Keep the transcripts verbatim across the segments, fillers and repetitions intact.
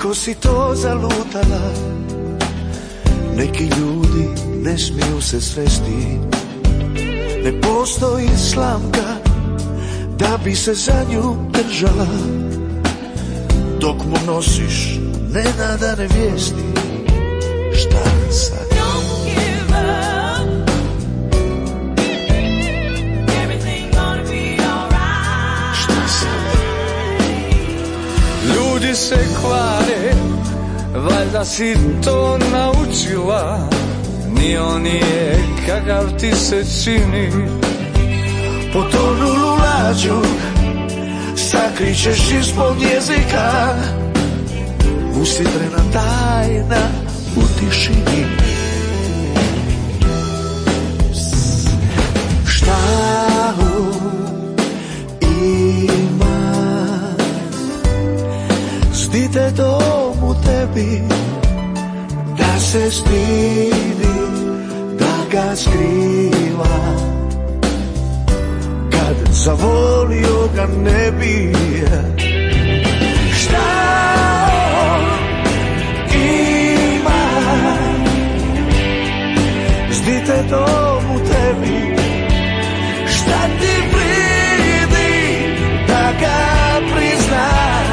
Kako si to zalutala, neki ljudi ne smiju se sresti. Ne postoji slamka da bi se za nju držala, dok mu nosiš nenadane vijesti. Šta sad? Ljudi se kvare, valjda si to naučila. Ni on nije kakav ti se čini. Potonulu lađu sakričeš ispod jezika, usidrena tajna u tišini. Šta ima stide dom u tebi, da se stidi, da ga skriva. Kad zavolio ga ne bi. Šta on ima, zdite dom u tebi. Šta ti vridi da ga prizna,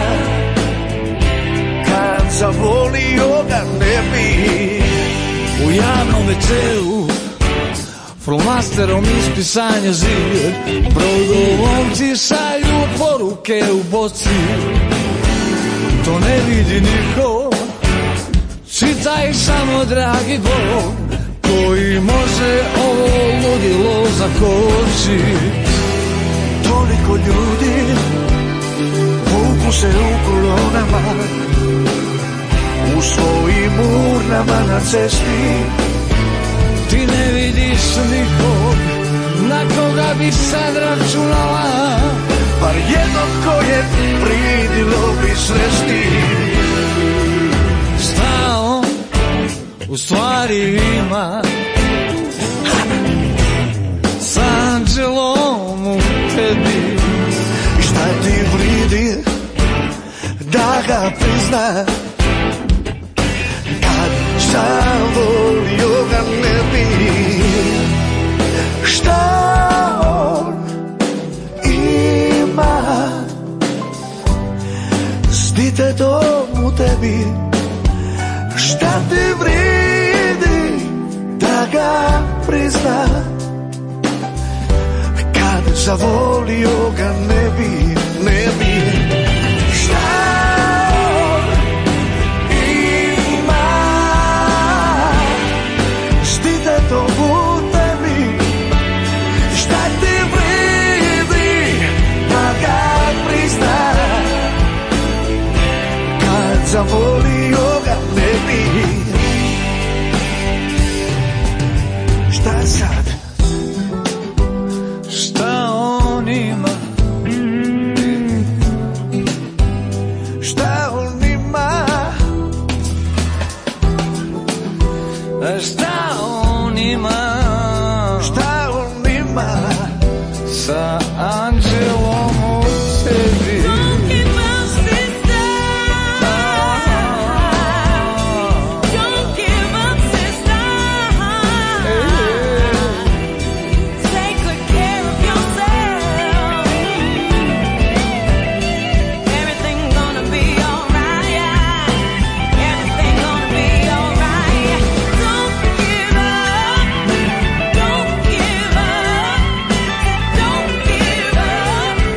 kad zavolio ga ne bi. U javnom večeru flomasterom ispisanja zir, brodovom ti šalju poruke u boci. To ne vidi niko, čitaj samo dragi Bog, koji može ovo ludilo zakočit. Toliko ljudi vuku se u kolonama, u svojim urnama na cesti. Ti ne vidiš nikog na koga bi sad računala, bar jednog koje pridilo bi sresti. Šta on u stvari ima s anđelom u tebi? Šta ti vridi da ga prizna, kad zavolio ga ne bi. Šta on ima, zdite dom u tebi. Šta ti vridi da ga prizna, kad zavolio ga ne bi, ne bi. Šta to u tebi, šta ti vridi da ga prizna, kad zavolio ga ne bi. Šta sad? Šta on ima? Šta on ima? Šta on ima? Šta on ima? Sa anđelom u tebi. Don't give up, sister. Don't give up, sister. Take good care of yourself. Everything gonna be alright. Everything gonna be alright. Don't give up. Don't give up. Don't give up.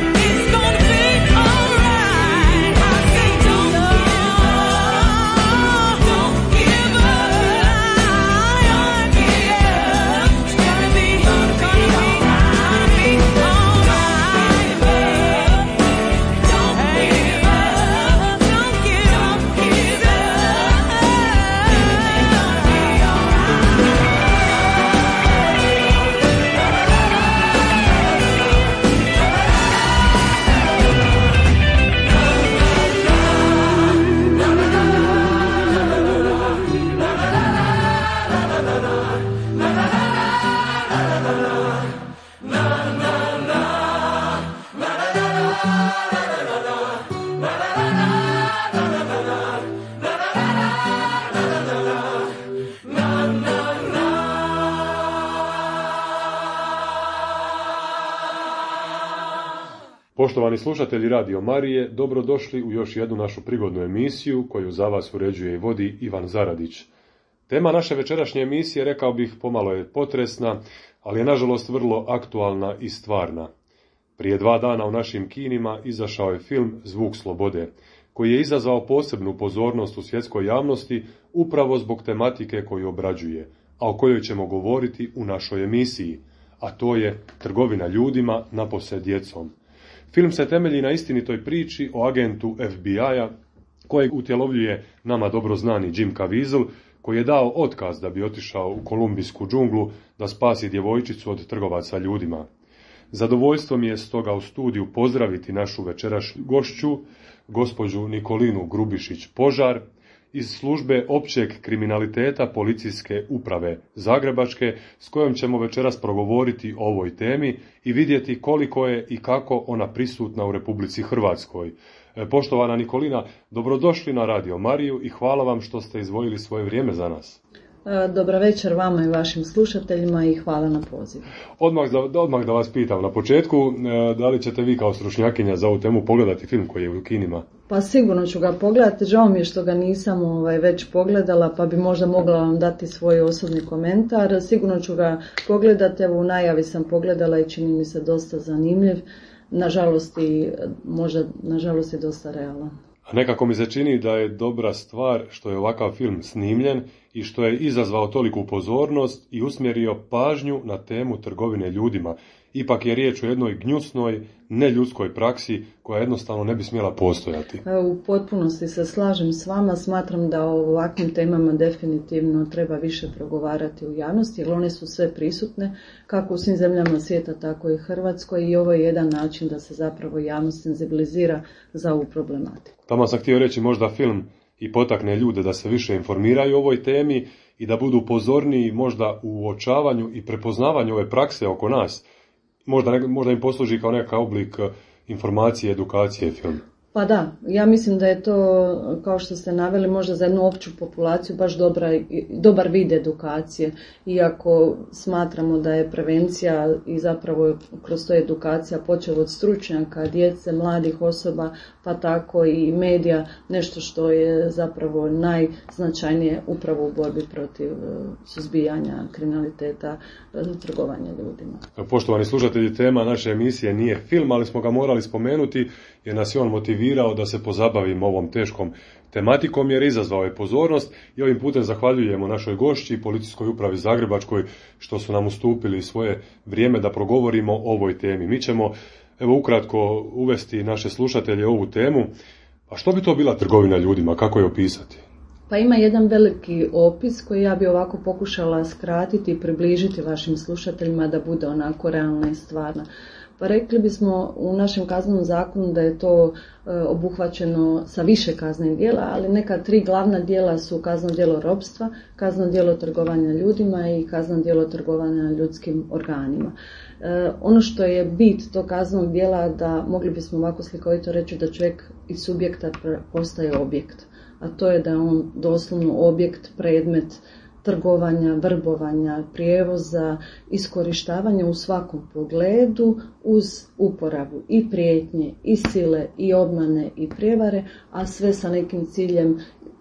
Poštovani slušatelji Radio Marije, dobrodošli u još jednu našu prigodnu emisiju koju za vas uređuje i vodi Ivan Zaradić. Tema naše večerašnje emisije, rekao bih, pomalo je potresna, ali je nažalost vrlo aktualna i stvarna. Prije dva dana u našim kinima izašao je film Zvuk slobode, koji je izazvao posebnu pozornost u svjetskoj javnosti upravo zbog tematike koju obrađuje, a o kojoj ćemo govoriti u našoj emisiji, a to je trgovina ljudima, napose djecom. Film se temelji na istinitoj priči o agentu F B I-a, kojeg utjelovljuje nama dobro znani Jim Caviezel, koji je dao otkaz da bi otišao u kolumbijsku džunglu da spasi djevojčicu od trgovaca ljudima. Zadovoljstvo mi je stoga u studiju pozdraviti našu večerašnju gošću, gospođu Nikolinu Grubišić-Požar, iz službe općeg kriminaliteta policijske uprave Zagrebačke, s kojom ćemo večeras progovoriti o ovoj temi i vidjeti koliko je i kako ona prisutna u Republici Hrvatskoj. Poštovana Nikolina, dobrodošli na Radio Mariju i hvala vam što ste izdvojili svoje vrijeme za nas. Dobra večer vama i vašim slušateljima i hvala na pozivu. Odmah da, odmah da vas pitam na početku, da li ćete vi kao stručnjakinja za ovu temu pogledati film koji je u kinima? Pa sigurno ću ga pogledati, žao mi je što ga nisam ovaj, već pogledala, pa bi možda mogla vam dati svoj osobni komentar. Sigurno ću ga pogledati, evo u najavi sam pogledala i čini mi se dosta zanimljiv, nažalost i možda nažalost i dosta realan. A nekako mi se čini da je dobra stvar što je ovakav film snimljen i što je izazvao toliku pozornost i usmjerio pažnju na temu trgovine ljudima. Ipak je riječ o jednoj gnjusnoj, neljudskoj praksi koja jednostavno ne bi smjela postojati. U potpunosti se slažem s vama, smatram da o ovakvim temama definitivno treba više progovarati u javnosti, jer one su sve prisutne, kako u svim zemljama svijeta, tako i Hrvatskoj, i ovo je jedan način da se zapravo javnost senzibilizira za ovu problematiku. Tamo sam htio reći možda film i potakne ljude da se više informiraju o ovoj temi i da budu pozorniji možda u uočavanju i prepoznavanju ove prakse oko nas. Možda, možda im posluži kao nekakav oblik informacije, edukacije film. Pa da, ja mislim da je to, kao što ste naveli, možda za jednu opću populaciju baš dobra, dobar vid edukacije. Iako smatramo da je prevencija i zapravo kroz to edukacija počela od stručnjaka, djece, mladih osoba, pa tako i medija, nešto što je zapravo najznačajnije upravo u borbi protiv suzbijanja kriminaliteta, trgovanja ljudima. Poštovani slušatelji, tema naše emisije nije film, ali smo ga morali spomenuti jer nas je on motivirao da se pozabavimo ovom teškom tematikom jer izazvao je pozornost i ovim putem zahvaljujemo našoj gošći i policijskoj upravi Zagrebačkoj što su nam ustupili svoje vrijeme da progovorimo o ovoj temi. Mi ćemo evo ukratko uvesti naše slušatelje u ovu temu. A što bi to bila trgovina ljudima? Kako je opisati? Pa ima jedan veliki opis koji ja bi ovako pokušala skratiti i približiti vašim slušateljima da bude onako realna i stvarna. Pa rekli bismo u našem kaznenom zakonu da je to e, obuhvaćeno sa više kaznenih djela, ali neka tri glavna djela su kazneno djelo ropstva, kazneno djelo trgovanja ljudima i kazneno djelo trgovanja ljudskim organima. E, ono što je bit tog kaznenog djela da mogli bismo ovako slikovito reći da čovjek iz subjekta postaje objekt, a to je da je on doslovno objekt, predmet trgovanja, vrbovanja, prijevoza, iskorištavanja u svakom pogledu uz uporabu i prijetnje, i sile, i obmane, i prijevare, a sve sa nekim ciljem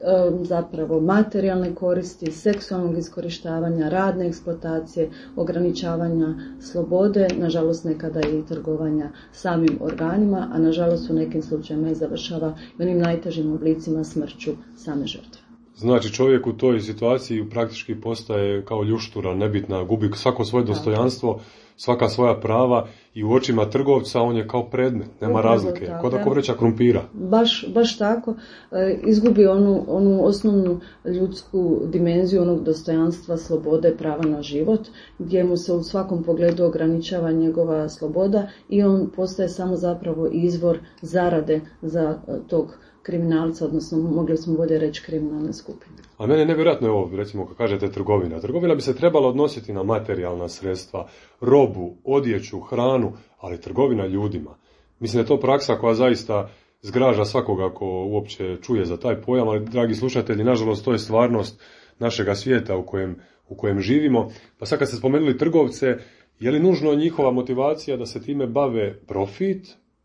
zapravo materijalne koristi, seksualnog iskorištavanja, radne eksploatacije, ograničavanja slobode, nažalost nekada i trgovanja samim organima, a nažalost u nekim slučajevima i završava onim najtežim oblicima smrću same žrtve. Znači čovjek u toj situaciji praktički postaje kao ljuštura, nebitna, gubi svako svoje dostojanstvo, svaka svoja prava i u očima trgovca on je kao predmet, nema Upravo razlike, tako, kao da ja. kovreća krumpira. Baš, baš tako, e, izgubi onu, onu osnovnu ljudsku dimenziju onog dostojanstva, slobode, prava na život, gdje mu se u svakom pogledu ograničava njegova sloboda i on postaje samo zapravo izvor zarade za tog kriminalca, odnosno mogli smo bolje reći kriminalne skupine. A mene nevjerojatno je ovo, recimo kad kažete trgovina. Trgovina bi se trebala odnositi na materijalna sredstva, robu, odjeću, hranu, ali trgovina ljudima. Mislim da je to praksa koja zaista zgraža svakoga ko uopće čuje za taj pojam, ali dragi slušatelji, nažalost to je stvarnost našega svijeta u kojem, u kojem živimo. Pa sad kad ste spomenuli trgovce, je li nužno njihova motivacija da se time bave profit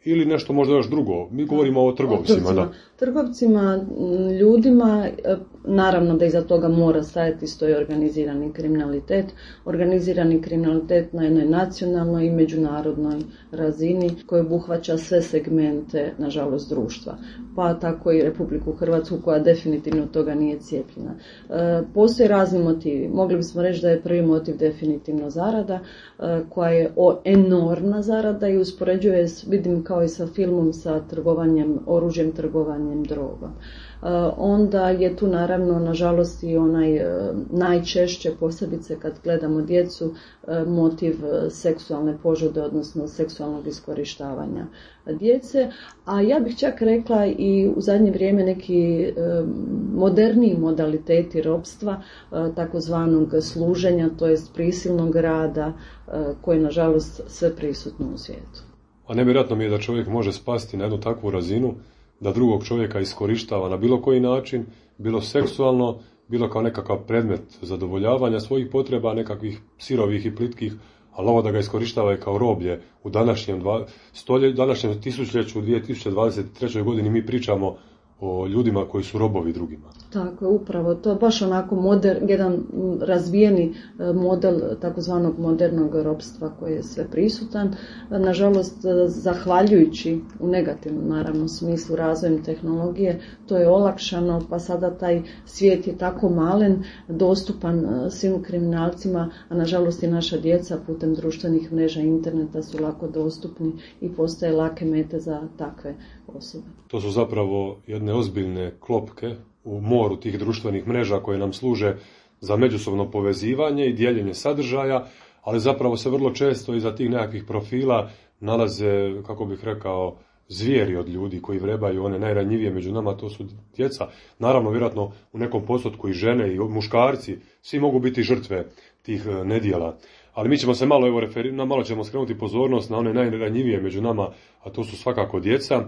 ili nešto možda još drugo. Mi govorimo o trgovcima. O trgovcima. Da. Trgovcima, m, ljudima, e, naravno da iza toga mora stajati stoji organizirani kriminalitet. Organizirani kriminalitet na jednoj nacionalnoj i međunarodnoj razini koji obuhvaća sve segmente, nažalost, društva. Pa tako i Republiku Hrvatsku koja definitivno od toga nije cijepljena. E, postoje razni motivi. Mogli bismo reći da je prvi motiv definitivno zarada, e, koja je o, enormna zarada i uspoređuje, vidim kao i sa filmom, sa trgovanjem oružjem, trgovanjem drogom. E, onda je tu naravno, nažalost, i onaj e, najčešće, posebice kad gledamo djecu, e, motiv e, seksualne požude, odnosno seksualnog iskorištavanja djece, a ja bih čak rekla i u zadnje vrijeme neki e, moderniji modaliteti ropstva, e, takozvanog služenja, to jest prisilnog rada, e, koji je nažalost sve prisutno u svijetu. A nevjerojatno mi je da čovjek može spasti na jednu takvu razinu da drugog čovjeka iskorištava na bilo koji način, bilo seksualno, bilo kao nekakav predmet zadovoljavanja svojih potreba, nekakvih sirovih i plitkih, ali ovo da ga iskorištava i kao roblje u današnjem, dva, stolje, današnjem tisućljeću, u dvije tisuće dvadeset trećoj godini mi pričamo o ljudima koji su robovi drugima. Tako je, upravo to, baš onako moder, jedan razvijeni model takozvanog modernog ropstva koji je sve prisutan. Nažalost, zahvaljujući u negativnom naravno smislu razvojem tehnologije, to je olakšano, pa sada taj svijet je tako malen, dostupan svim kriminalcima, a nažalost i naša djeca putem društvenih mreža i interneta su lako dostupni i postaje lake mete za takve osobe. To su zapravo jedne ozbiljne klopke u moru tih društvenih mreža koje nam služe za međusobno povezivanje i dijeljenje sadržaja, ali zapravo se vrlo često iza tih nekakvih profila nalaze, kako bih rekao, zvijeri od ljudi koji vrebaju one najranjivije među nama, to su djeca. Naravno, vjerojatno u nekom postotku i žene i muškarci, svi mogu biti žrtve tih nedjela. Ali mi ćemo se malo, evo, referirati, malo ćemo skrenuti pozornost na one najranjivije među nama, a to su svakako djeca.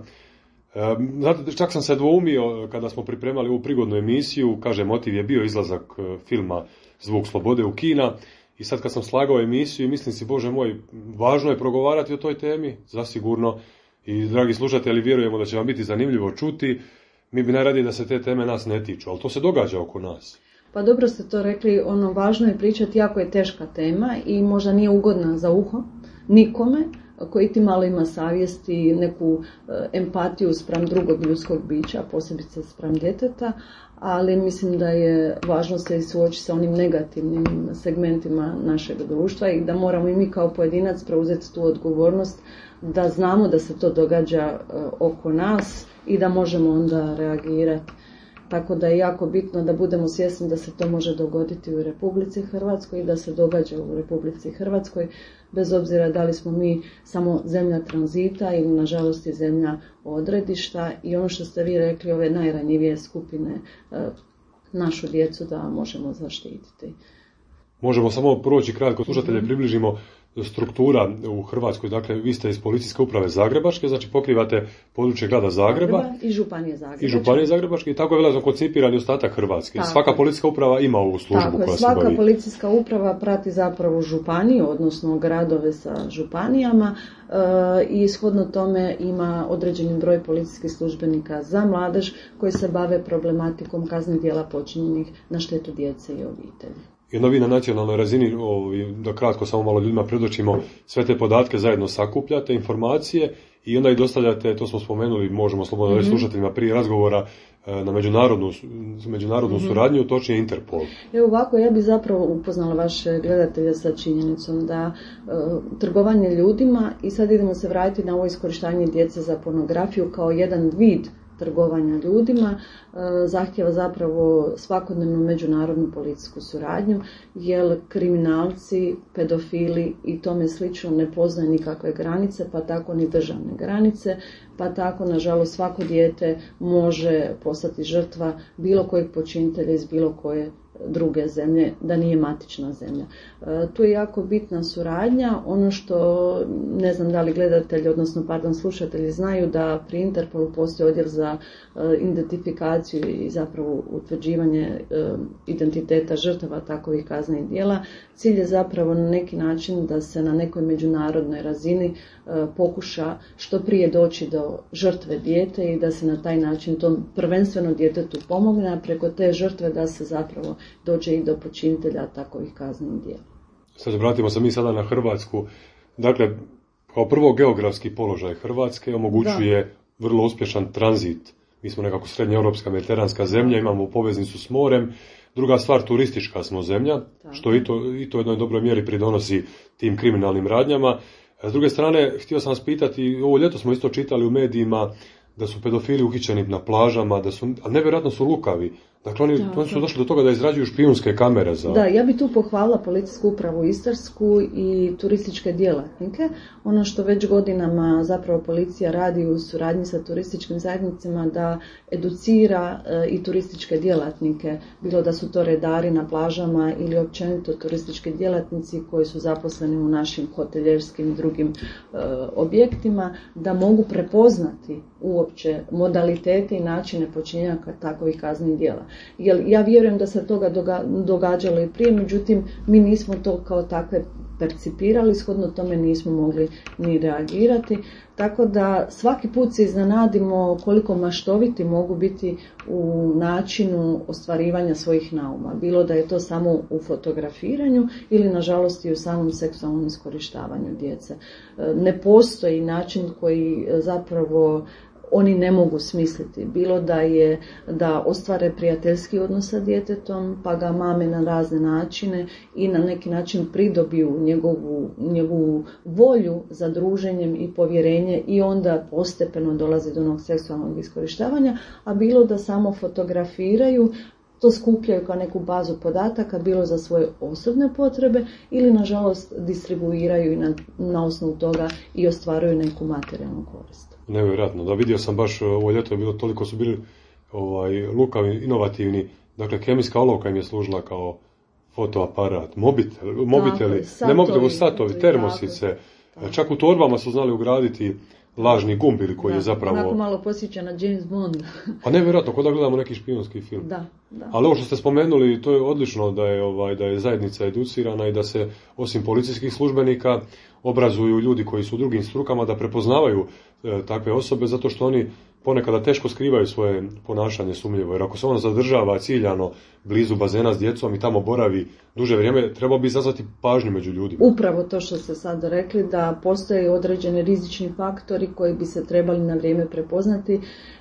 Znate, čak sam se dvoumio kada smo pripremali ovu prigodnu emisiju, kaže, motiv je bio izlazak filma Zvuk slobode u kina, i sad kad sam slagao emisiju, mislim si, Bože moj, važno je progovarati o toj temi, zasigurno, i dragi slušatelji, vjerujemo da će vam biti zanimljivo čuti. Mi bi najradije da se te teme nas ne tiču, ali to se događa oko nas. Pa dobro ste to rekli, ono, važno je pričati, jako je teška tema i možda nije ugodna za uho nikome koji ti malo ima savjesti, neku empatiju spram drugog ljudskog bića, posebice spram djeteta, ali mislim da je važno se suočiti sa onim negativnim segmentima našeg društva i da moramo i mi kao pojedinac preuzeti tu odgovornost, da znamo da se to događa oko nas i da možemo onda reagirati. Tako da je jako bitno da budemo svjesni da se to može dogoditi u Republici Hrvatskoj i da se događa u Republici Hrvatskoj, bez obzira da li smo mi samo zemlja tranzita ili nažalost i zemlja odredišta, i ono što ste vi rekli, ove najranjivije skupine, našu djecu da možemo zaštititi. Možemo samo proći kratko, slušatelje, približimo struktura u Hrvatskoj. Dakle, vi ste iz Policijske uprave Zagrebačke, znači pokrivate područje grada Zagreba, Zagreba i Županije Zagrebačke. I Županije Zagrebačke, i tako je vjerojatno koncipirani ostatak Hrvatske. Tako. Svaka policijska uprava ima ovu službu tako koja je, se svaka bavi. policijska uprava prati zapravo županiju, odnosno gradove sa županijama, e, i shodno tome ima određeni broj policijskih službenika za mladež koji se bave problematikom kaznenih djela počinjenih na štetu djece i obitelji. Jedno vi na nacionalnoj razini, da kratko samo malo ljudima predočimo, sve te podatke zajedno sakupljate, informacije, i onda i dostavljate, to smo spomenuli, možemo slobodno reći mm-hmm. slušateljima prije razgovora, na međunarodnu, međunarodnu mm-hmm. suradnju, točnije Interpol. Evo ovako, ja bih zapravo upoznala vaše gledatelje sa činjenicom da e, trgovanje ljudima, i sad idemo se vratiti na ovo iskorištavanje djece za pornografiju kao jedan vid trgovanja ljudima, zahtjeva zapravo svakodnevnu međunarodnu policijsku suradnju, jer kriminalci, pedofili i tome slično ne poznaju nikakve granice, pa tako ni državne granice, pa tako nažalost svako dijete može postati žrtva bilo kojeg počinitelja iz bilo koje druge zemlje, da nije matična zemlja. E, tu je jako bitna suradnja. Ono što, ne znam da li gledatelji, odnosno pardon, slušatelji znaju da pri Interpolu postoji odjel za e, identifikaciju i zapravo utvrđivanje e, identiteta žrtava takovih kaznenih djela. Cilj je zapravo na neki način da se na nekoj međunarodnoj razini e, pokuša što prije doći do žrtve dijete i da se na taj način tom prvenstveno djetetu pomogne, a preko te žrtve da se zapravo dođe i do počinitelja takovih kaznenih djela. Sad vratimo se mi sada na Hrvatsku. Dakle, kao prvo geografski položaj Hrvatske omogućuje da. vrlo uspješan tranzit. Mi smo nekako srednjoeuropska mediteranska zemlja, imamo poveznicu s morem. Druga stvar, turistička smo zemlja, da. što i to, i to u jednoj dobroj mjeri pridonosi tim kriminalnim radnjama. S druge strane, htio sam vas pitati, ovo ljeto smo isto čitali u medijima da su pedofili uhićeni na plažama, da su, a nevjerojatno su lukavi. Dakle, oni, da, oni su došli do toga da izrađuju špijunske kamere za... Da, ja bi tu pohvalila policijsku upravu Istarsku i turističke djelatnike. Ono što već godinama zapravo policija radi u suradnji sa turističkim zajednicama da educira e, i turističke djelatnike, bilo da su to redari na plažama ili općenito turistički djelatnici koji su zaposleni u našim hoteljerskim i drugim e, objektima, da mogu prepoznati uopće modalitete i načine počinjenja takovih kaznenih djela. Jer ja vjerujem da se toga događalo i prije, međutim mi nismo to kao takve percipirali, shodno tome nismo mogli ni reagirati. Tako da svaki put se iznenadimo koliko maštoviti mogu biti u načinu ostvarivanja svojih nauma. Bilo da je to samo u fotografiranju ili nažalost i u samom seksualnom iskorištavanju djece. Ne postoji način koji zapravo oni ne mogu smisliti. Bilo da je da ostvare prijateljski odnos sa djetetom, pa ga mame na razne načine i na neki način pridobiju njegovu, njegovu volju za druženjem i povjerenje i onda postepeno dolazi do onog seksualnog iskorištavanja, a bilo da samo fotografiraju, to skupljaju kao neku bazu podataka, bilo za svoje osobne potrebe ili nažalost distribuiraju i na, na osnovu toga i ostvaruju neku materijalnu korist. Nevjerojatno, da vidio sam baš ovo ljeto je bilo, toliko su bili ovaj, lukavi, inovativni, dakle kemijska olovka im je služila kao fotoaparat, mobitel, mobiteli, satovi, ne mobiteli, satovi, termosice, tako. Čak u torbama su znali ugraditi lažni gumb ili koji da, je zapravo... Onako malo posjeća na James Bond. Pa nevjerojatno, kod da gledamo neki špijunski film. Da, da. Ali ovo što ste spomenuli, to je odlično da je, ovaj, da je zajednica educirana i da se osim policijskih službenika obrazuju ljudi koji su u drugim strukama da prepoznavaju e, takve osobe, zato što oni ponekada teško skrivaju svoje ponašanje sumnjivo, jer ako se on zadržava ciljano blizu bazena s djecom i tamo boravi duže vrijeme, trebao bi izazvati pažnju među ljudima. Upravo to što ste sad rekli, da postoje određeni rizični faktori koji bi se trebali na vrijeme prepoznati.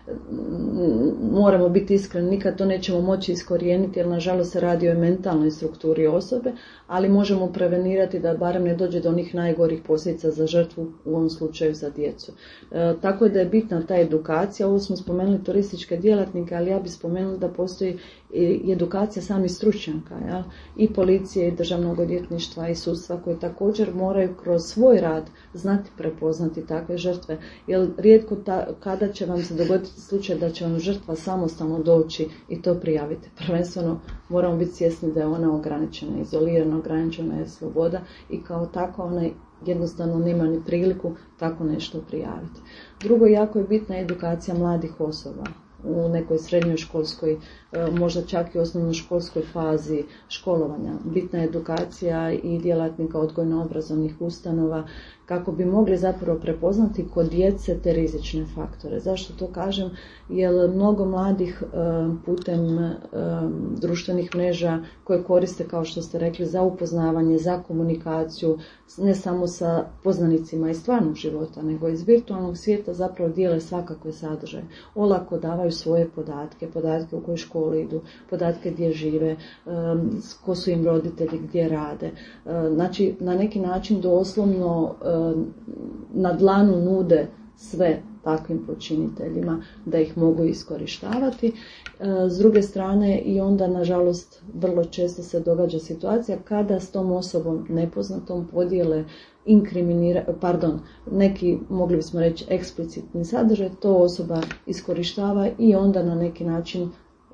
Moramo biti iskreni, nikad to nećemo moći iskorijeniti, jer nažalost se radi o mentalnoj strukturi osobe, ali možemo prevenirati da barem ne dođe do onih najgorih posljedica za žrtvu, u ovom slučaju za djecu. E, tako da je bitna ta edukacija. Ovo smo spomenuli turističke djelatnike, ali ja bih spomenula da postoji i edukacija samih stručnjaka, ja? I policije, i državnog odvjetništva, i sudstva, koji također moraju kroz svoj rad znati prepoznati takve žrtve, jer rijetko ta, kada će vam se dogoditi slučaj da će vam žrtva samostalno doći i to prijaviti. Prvenstveno moramo biti svjesni da je ona ograničena, izolirana, ograničena je sloboda i kao tako ona jednostavno nema ni priliku tako nešto prijaviti. Drugo, jako je bitna edukacija mladih osoba u nekoj srednjoj školskoj, možda čak i osnovnoškolskoj fazi školovanja. Bitna je edukacija i djelatnika odgojno-obrazovnih ustanova kako bi mogli zapravo prepoznati kod djece te rizične faktore. Zašto to kažem? Jer mnogo mladih putem društvenih mreža koje koriste, kao što ste rekli, za upoznavanje, za komunikaciju, ne samo sa poznanicima iz stvarnog života, nego iz virtualnog svijeta zapravo dijele svakakve sadržaje. Olako davaju svoje podatke, podatke u kojoj školi idu, podatke gdje žive, ko su im roditelji, gdje rade. Znači, na neki način doslovno na dlanu nude sve takvim počiniteljima da ih mogu iskorištavati. S druge strane i onda nažalost vrlo često se događa situacija kada s tom osobom nepoznatom podijele inkriminira, pardon, neki, mogli bismo reći, eksplicitni sadržaj, to osoba iskorištava i onda na neki način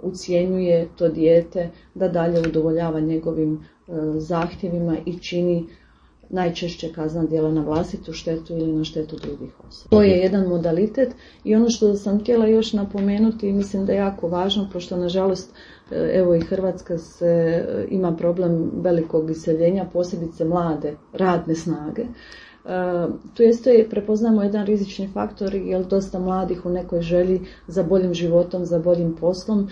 ucjenjuje to dijete da dalje udovoljava njegovim e, zahtjevima i čini najčešće kaznena djela na vlastitu štetu ili na štetu drugih osoba. To je jedan modalitet i ono što sam htjela još napomenuti, mislim da je jako važno, pošto nažalost evo i Hrvatska se ima problem velikog iseljenja, posebice mlade radne snage. Tu jeste prepoznamo jedan rizični faktor jer dosta mladih u nekoj želji za boljim životom, za boljim poslom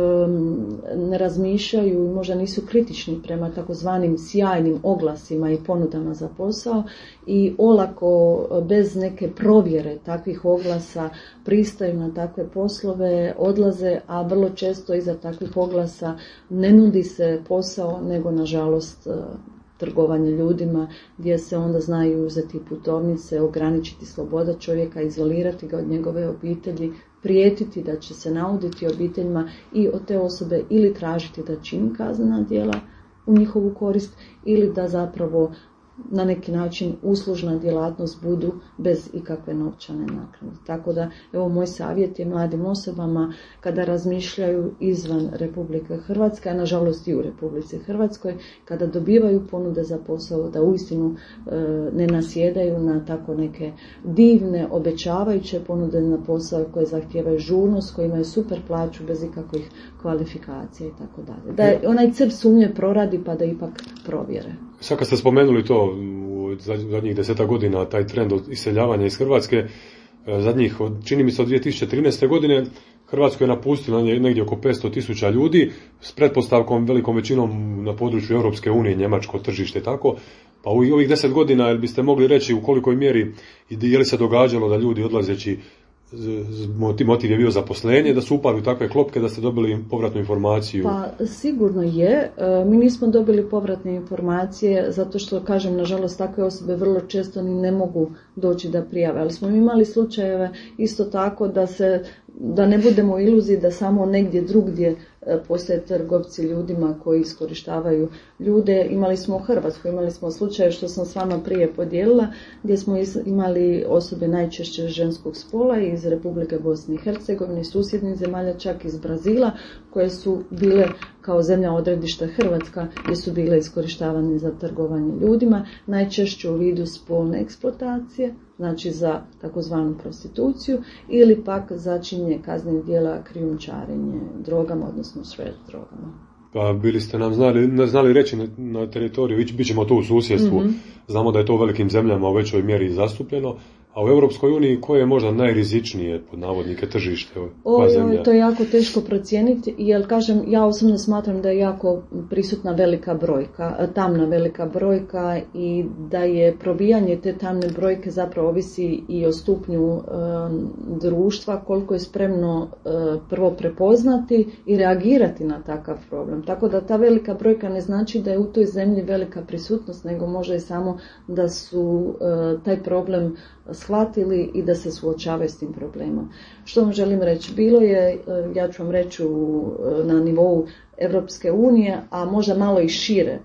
ne razmišljaju i možda nisu kritični prema takozvanim sjajnim oglasima i ponudama za posao i olako bez neke provjere takvih oglasa pristaju na takve poslove, odlaze, a vrlo često iza takvih oglasa ne nudi se posao nego nažalost trgovanje ljudima, gdje se onda znaju uzeti putovnice, ograničiti sloboda čovjeka, izolirati ga od njegove obitelji, prijetiti da će se nauditi obiteljima i od te osobe ili tražiti da čini kaznena djela u njihovu korist ili da zapravo na neki način uslužna djelatnost budu bez ikakve novčane naknade. Tako da, evo moj savjet je mladim osobama kada razmišljaju izvan Republike Hrvatske, a nažalost i u Republici Hrvatskoj, kada dobivaju ponude za posao, da uistinu e, ne nasjedaju na tako neke divne, obećavajuće ponude na posao koje zahtijevaju žurnost, koje imaju super plaću bez ikakvih kvalifikacija i tako dalje. Da onaj crv sumnje proradi pa da ipak provjere. Sad kad ste spomenuli to u zadnjih deseta godina, taj trend od iseljavanja iz Hrvatske, zadnjih, čini mi se od dvije tisuće trinaeste. godine, Hrvatsku je napustilo negdje oko petsto tisuća ljudi, s pretpostavkom velikom većinom na području Europske unije, njemačko tržište i tako. Pa u ovih deset godina, jel biste mogli reći u kolikoj mjeri, je li se događalo da ljudi odlazeći, motiv je bio zaposlenje, da su upali u takve klopke, da ste dobili povratnu informaciju? Pa sigurno je. Mi nismo dobili povratne informacije zato što, kažem, nažalost takve osobe vrlo često ni ne mogu doći da prijave. Ali smo imali slučajeve isto tako da se, da ne budemo u iluziji da samo negdje drugdje postoje trgovci ljudima koji iskorištavaju ljude. Imali smo u Hrvatskoj, imali smo slučaje što sam s vama prije podijelila, gdje smo imali osobe najčešće ženskog spola iz Republike Bosne i Hercegovine, susjednih zemalja, čak iz Brazila, koje su bile kao zemlja odredišta Hrvatska, gdje su bile iskorištavane za trgovanje ljudima, najčešće u vidu spolne eksploatacije, znači za takozvanu prostituciju, ili pak za činjenje kaznenih djela krijumčarenje drogama, odnosno shred drogama. Pa bili ste nam znali, znali reći na, na teritoriju, bit ćemo to u susjedstvu, mm-hmm. Znamo da je to u velikim zemljama u većoj mjeri zastupljeno, a u Europskoj uniji koje je možda najrizičnije pod navodnike tržište? Oj, oj, to je jako teško procijeniti, jer kažem, ja osobno smatram da je jako prisutna velika brojka, tamna velika brojka i da je probijanje te tamne brojke zapravo ovisi i o stupnju e, društva, koliko je spremno e, prvo prepoznati i reagirati na takav problem. Tako da ta velika brojka ne znači da je u toj zemlji velika prisutnost, nego možda i samo da su e, taj problem shvatili i da se suočavaju s tim problemom. Što vam želim reći? Bilo je, ja ću vam reći, na nivou Europske unije, a možda malo i šire,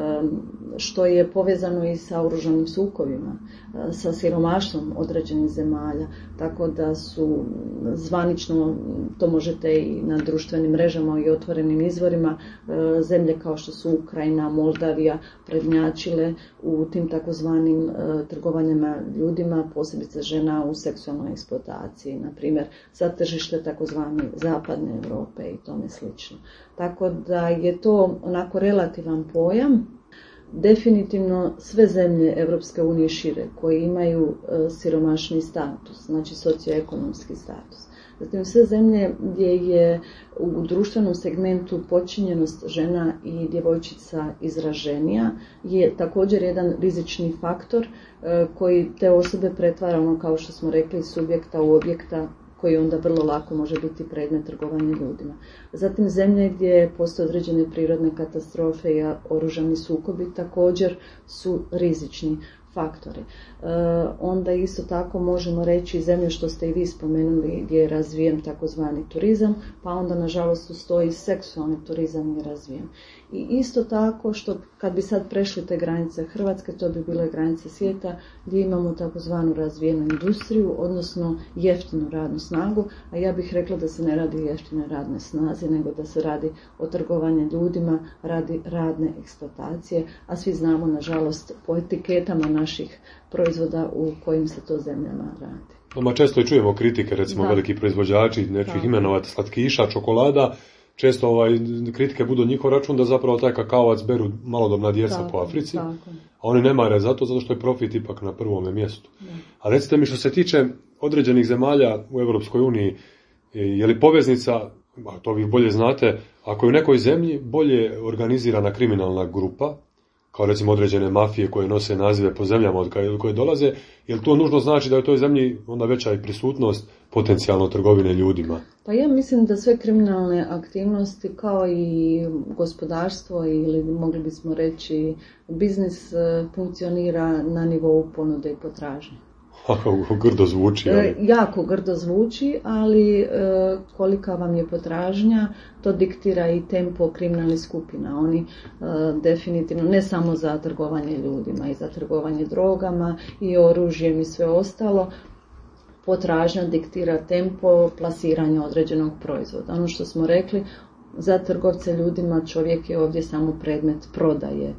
što je povezano i sa oružanim sukobima, sa siromaštvom određenih zemalja, tako da su zvanično, to možete i na društvenim mrežama i otvorenim izvorima, zemlje kao što su Ukrajina, Moldavija prednjačile u tim takozvanim trgovanjima ljudima, posebice žena u seksualnoj eksploataciji, na primjer za tržište takozvane zapadne Europe i tome slično. Tako da je to onako relativan pojam. Definitivno sve zemlje Europske unije šire koje imaju e, siromašni status, znači socioekonomski status. Zatim sve zemlje gdje je u društvenom segmentu počinjenost žena i djevojčica izraženija je također jedan rizični faktor e, koji te osobe pretvara, ono kao što smo rekli, subjekta u objekta, koji onda vrlo lako može biti predmet trgovanja ljudima. Zatim zemlje gdje postoje određene prirodne katastrofe i oružani sukobi također su rizični faktori. E, onda isto tako možemo reći zemlje što ste i vi spomenuli gdje je razvijen takozvani turizam, pa onda nažalost ustoji seksualni turizam je razvijen. I isto tako što kad bi sad prešli te granice Hrvatske, to bi bile granice svijeta gdje imamo takozvanu razvijenu industriju, odnosno jeftinu radnu snagu, a ja bih rekla da se ne radi o jeftinoj radnoj snazi, nego da se radi o trgovanju ljudima, radi radne eksploatacije, a svi znamo nažalost po etiketama naših proizvoda u kojim se to zemljama radi. Ma često i čujemo kritike, recimo Da. veliki proizvođači, neću ih imenovati, slatkiša, čokolada, često ovaj, kritike budu njihov račun da zapravo taj kakaovac beru malodobna djeca Tako, po Africi, tako. a oni ne mare zato, zato što je profit ipak na prvome mjestu. Da. A recite mi što se tiče određenih zemalja u Europskoj uniji, je li poveznica, a to vi bolje znate, ako je u nekoj zemlji bolje organizirana kriminalna grupa, kao recimo određene mafije koje nose nazive po zemljama od koje dolaze, jer to nužno znači da je u toj zemlji onda veća i prisutnost potencijalno trgovine ljudima? Pa ja mislim da sve kriminalne aktivnosti kao i gospodarstvo ili mogli bismo reći biznis e, funkcionira na nivou ponude i potražnje. Grdo zvuči, ali... E, jako grdo zvuči, ali e, kolika vam je potražnja, to diktira i tempo kriminalnih skupina. Oni e, definitivno, ne samo za trgovanje ljudima, i za trgovanje drogama i oružjem i sve ostalo, potražnja diktira tempo plasiranja određenog proizvoda. Ono što smo rekli, za trgovce ljudima čovjek je ovdje samo predmet prodaje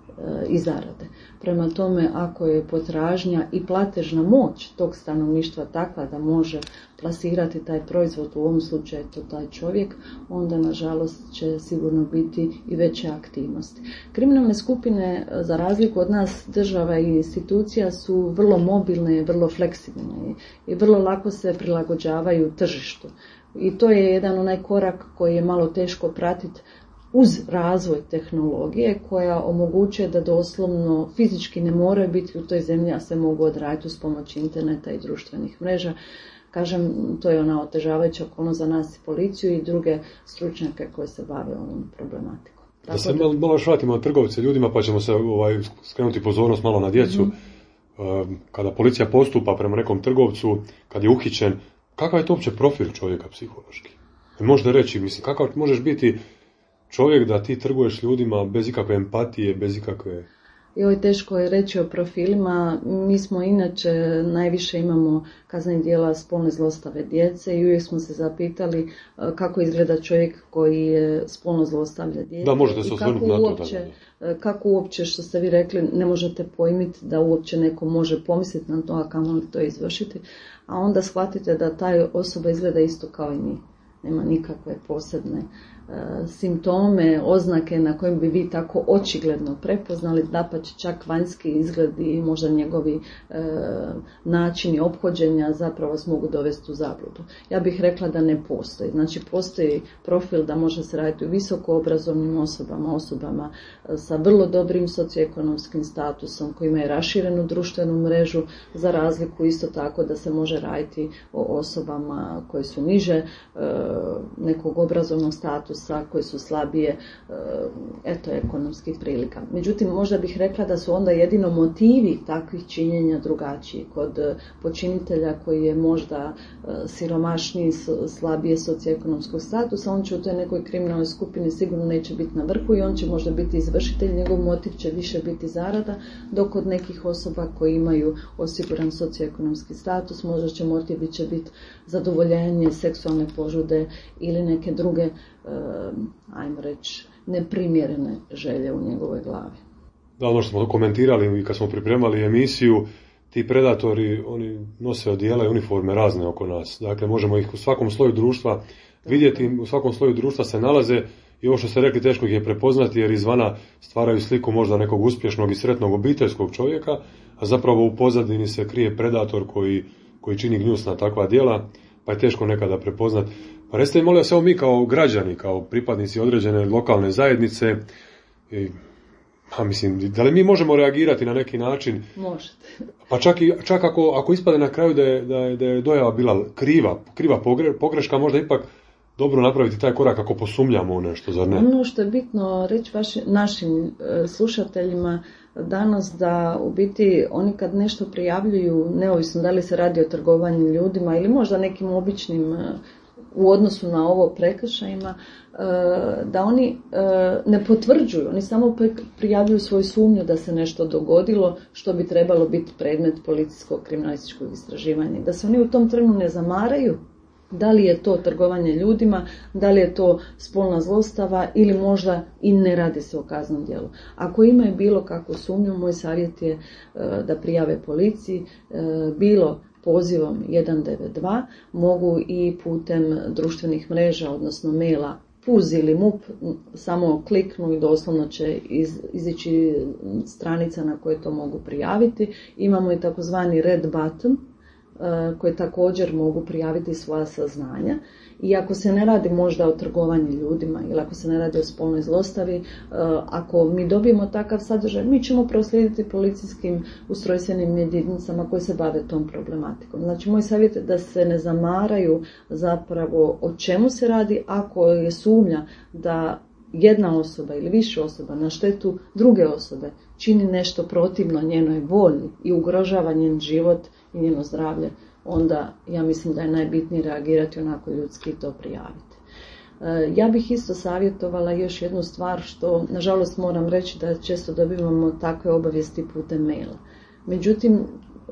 i zarade. Prema tome, ako je potražnja i platežna moć tog stanovništva takva da može plasirati taj proizvod, u ovom slučaju to taj čovjek, onda nažalost će sigurno biti i veće aktivnosti. Kriminalne skupine, za razliku od nas, država i institucija, su vrlo mobilne i vrlo fleksibilne i vrlo lako se prilagođavaju tržištu. I to je jedan onaj korak koji je malo teško pratiti uz razvoj tehnologije koja omogućuje da doslovno fizički ne moraju biti u toj zemlji, a se mogu odraditi uz pomoć interneta i društvenih mreža. Kažem, to je ona otežavajuća okolnost za nas i policiju i druge stručnjake koje se bave ovom problematikom. Da se malo, malo još vratimo od trgovce ljudima, pa ćemo se ovaj, skrenuti pozornost malo na djecu. Mm-hmm. Kada policija postupa prema nekom trgovcu, kad je uhićen, kakav je to uopće profil čovjeka psihološki? I možete reći, mislim, kakav možeš biti čovjek da ti trguješ ljudima bez ikakve empatije, bez ikakve... Joj, teško je reći o profilima. Mi smo inače, najviše imamo kaznenih djela spolne zlostave djece i uvijek smo se zapitali kako izgleda čovjek koji je spolno zlostavlja djece. Da, možete se osvrnuti na to. Uopće, kako uopće, što ste vi rekli, ne možete pojmiti da uopće neko može pomisliti na to, a kamoli to izvršiti. A onda shvatite da taj osoba izgleda isto kao i mi. Nema nikakve posebne e, simptome, oznake na kojim bi vi tako očigledno prepoznali, dapače čak vanjski izgled i možda njegovi e, načini ophođenja zapravo vas mogu dovesti u zabludu. Ja bih rekla da ne postoji. Znači postoji profil da može se raditi u visoko obrazovnim osobama, osobama sa vrlo dobrim socioekonomskim statusom koji imaju raširenu društvenu mrežu, za razliku isto tako da se može raditi o osobama koje su niže e, nekog obrazovnog statusa, koji su slabije eto, ekonomskih prilika. Međutim, možda bih rekla da su onda jedino motivi takvih činjenja drugačiji. Kod počinitelja koji je možda siromašniji, slabije socioekonomskog statusa, on će u toj nekoj kriminalnoj skupini sigurno neće biti na vrhu i on će možda biti izvršitelj, njegov motiv će više biti zarada, dok kod nekih osoba koji imaju osiguran socioekonomski status, možda će motiv će biti zadovoljenje seksualne požude ili neke druge, ajmo reći, neprimjerene želje u njegovoj glavi. Da, ono što smo komentirali i kad smo pripremali emisiju, ti predatori, oni nose odijela i uniforme razne oko nas. Dakle, možemo ih u svakom sloju društva vidjeti, u svakom sloju društva se nalaze i ovo što ste rekli, teško ih je prepoznati jer izvana stvaraju sliku možda nekog uspješnog i sretnog obiteljskog čovjeka, a zapravo u pozadini se krije predator koji, koji čini gnjusna takva djela, pa je teško nekada prepoznati. Pa recite mi, molim vas, evo mi kao građani, kao pripadnici određene lokalne zajednice, i, pa mislim, da li mi možemo reagirati na neki način? Možete. Pa čak, i, čak ako, ako ispade na kraju da je, da je, da je dojava bila kriva, kriva pogre, pogreška, možda ipak dobro napraviti taj korak ako posumnjamo u nešto, zar ne? Ono što je bitno reći vaši, našim e, slušateljima danas, da u biti oni kad nešto prijavljuju, neovisno da li se radi o trgovanju ljudima ili možda nekim običnim e, u odnosu na ovo prekršajima, e, da oni e, ne potvrđuju, oni samo prijavljuju svoju sumnju da se nešto dogodilo što bi trebalo biti predmet policijskog kriminalističkog istraživanja. Da se oni u tom trenu ne zamaraju da li je to trgovanje ljudima, da li je to spolna zlostava ili možda i ne radi se o kaznenom djelu. Ako imaju bilo kakvu sumnju, moj savjet je e, da prijave policiji, e, bilo pozivom jedan devet dva, mogu i putem društvenih mreža, odnosno maila P U Z ili M U P, samo kliknu i doslovno će iz, izići stranica na kojoj to mogu prijaviti. Imamo i takozvani red button, koje također mogu prijaviti svoja saznanja. I ako se ne radi možda o trgovanju ljudima ili ako se ne radi o spolnoj zlostavi, ako mi dobijemo takav sadržaj, mi ćemo proslijediti policijskim ustrojstvenim jedinicama koje se bave tom problematikom. Znači, moj savjet je da se ne zamaraju zapravo o čemu se radi ako je sumnja da jedna osoba ili više osoba na štetu druge osobe čini nešto protivno njenoj volji i ugrožava njen život i njeno zdravlje, onda ja mislim da je najbitnije reagirati onako ljudski i to prijaviti. Ja bih isto savjetovala još jednu stvar što, nažalost, moram reći da često dobivamo takve obavijesti putem maila. Međutim,